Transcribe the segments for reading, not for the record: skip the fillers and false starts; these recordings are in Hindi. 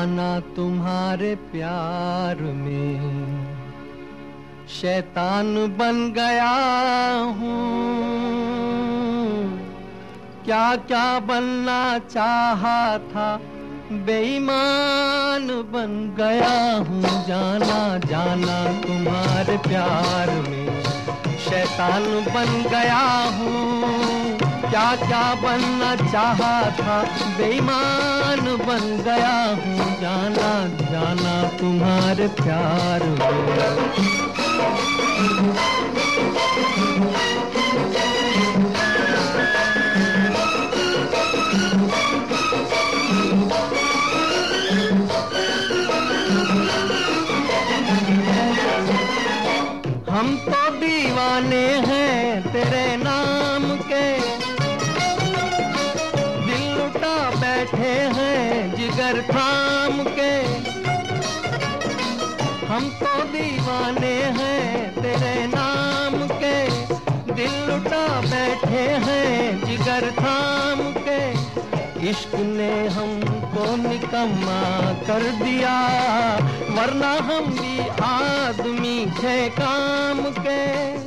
जाना तुम्हारे प्यार में शैतान बन गया हूँ। क्या क्या बनना चाहा था बेईमान बन गया हूँ। जाना जाना तुम्हारे प्यार में शैतान बन गया हूँ। क्या क्या बनना चाहा था बेईमान बन गया हूँ। जाना जाना तुम्हारे प्यार में। हम तो दीवाने हैं तेरे नाम के, दिल लुटा बैठे हैं जिगर थाम के। हम तो दीवाने हैं तेरे नाम के, दिल लुटा बैठे हैं जिगर थाम के। इश्क ने हमको निकम्मा कर दिया, वरना हम भी आदमी थे काम के।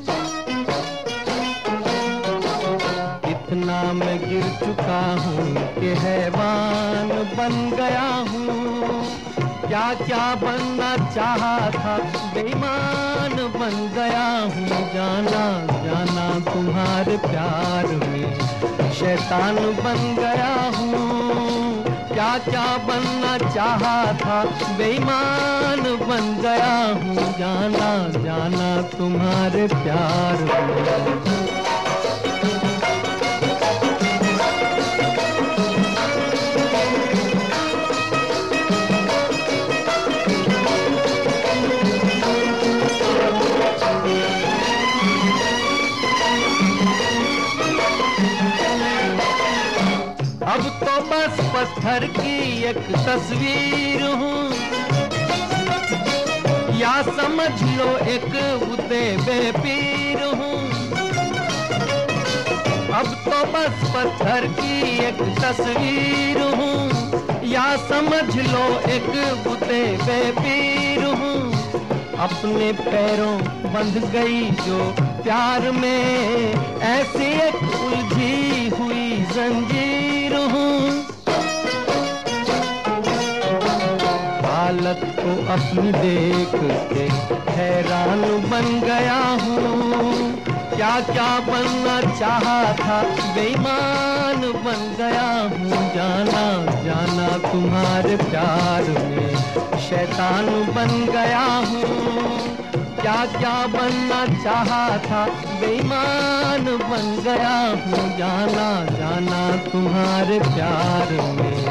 इतना मैं गिर चुका हूँ कि हैवान बन गया हूँ। क्या क्या बनना चाहा था बेईमान बन गया हूँ। जाना जाना तुम्हारे प्यार में शैतान बन गया हूँ। क्या क्या बनना चाहा था बेईमान बन गया हूँ। जाना जाना तुम्हारे प्यार में। अब तो बस पत्थर की एक तस्वीर हूँ, या समझ लो एक बुते बेपीर हूँ। अब तो बस पत्थर की एक तस्वीर हूँ, या समझ लो एक बुते बेपीर हूँ। अपने पैरों बंध गई जो प्यार में, ऐसी एक उलझी हुई जंजीर हूँ। हालत को अपनी देख के हैरान बन गया हूँ। क्या क्या बनना चाहा था बेईमान बन गया हूँ। जाना जाना तुम्हारे प्यार में शैतान बन गया हूँ। क्या क्या बनना चाहा था बेईमान बन गया हूँ। जाना जाना तुम्हारे प्यार में।